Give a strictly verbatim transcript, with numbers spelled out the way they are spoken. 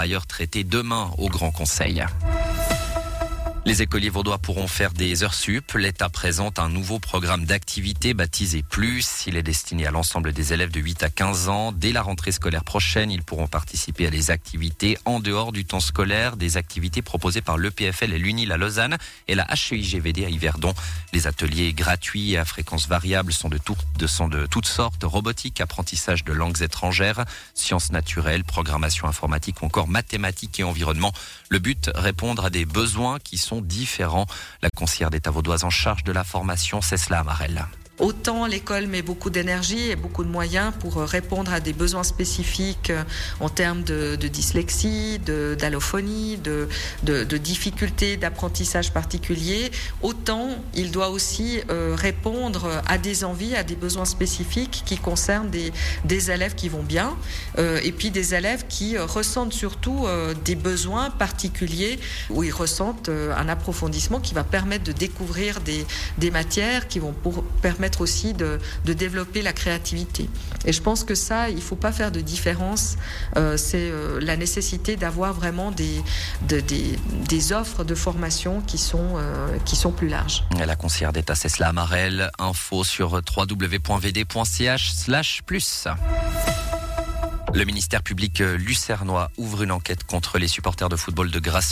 ailleurs traité demain au Grand Conseil. Les écoliers vaudois pourront faire des heures sup. L'État présente un nouveau programme d'activité baptisé Plus. Il est destiné à l'ensemble des élèves de huit à quinze ans. Dès la rentrée scolaire prochaine, ils pourront participer à des activités en dehors du temps scolaire, des activités proposées par l'E P F L et l'U N I L à Lausanne et la H E I G V D à Yverdon. Les ateliers gratuits et à fréquence variable sont de, tout, de, sont de toutes sortes. Robotique, apprentissage de langues étrangères, sciences naturelles, programmation informatique ou encore mathématiques et environnement. Le but, répondre à des besoins qui sont différents. La conseillère d'État vaudoise en charge de la formation, Cécile Amarel. Autant l'école met beaucoup d'énergie et beaucoup de moyens pour répondre à des besoins spécifiques en termes de, de dyslexie, de, d'allophonie, de, de, de difficultés d'apprentissage particuliers, autant il doit aussi euh, répondre à des envies, à des besoins spécifiques qui concernent des, des élèves qui vont bien euh, et puis des élèves qui euh, ressentent surtout euh, des besoins particuliers où ils ressentent euh, un approfondissement qui va permettre de découvrir des, des matières qui vont pour, permettre aussi de, de développer la créativité. Et je pense que ça, il ne faut pas faire de différence. Euh, c'est euh, la nécessité d'avoir vraiment des, de, des, des offres de formation qui sont, euh, qui sont plus larges. La conseillère d'État Cécile Amarel, info sur w w w point v d point c h slash plus. Le ministère public lucernois ouvre une enquête contre les supporters de football de Grasse.